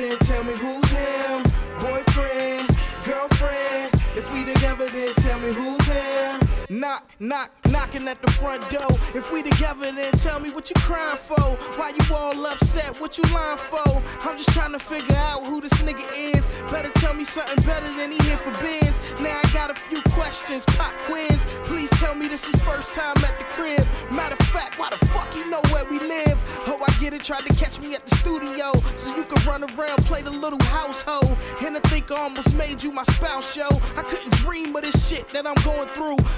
then tell me who's him. Boyfriend, girlfriend. If we together, then tell me who's him. Knock, knock, knocking at the front door. If we together, then tell me what you crying for. Why you all upset? What you lying for? I'm just trying to figure out who this nigga is. Better tell me something better than he here for biz. Now I got a few questions, pop quiz. Please tell me this is first time at the crib. Matter of fact, why the fuck you know where we live? Oh, I get it, tried to catch me at the studio so you could run around, play the little household. And I think I almost made you my spouse, yo. I couldn't dream of this shit that I'm going through.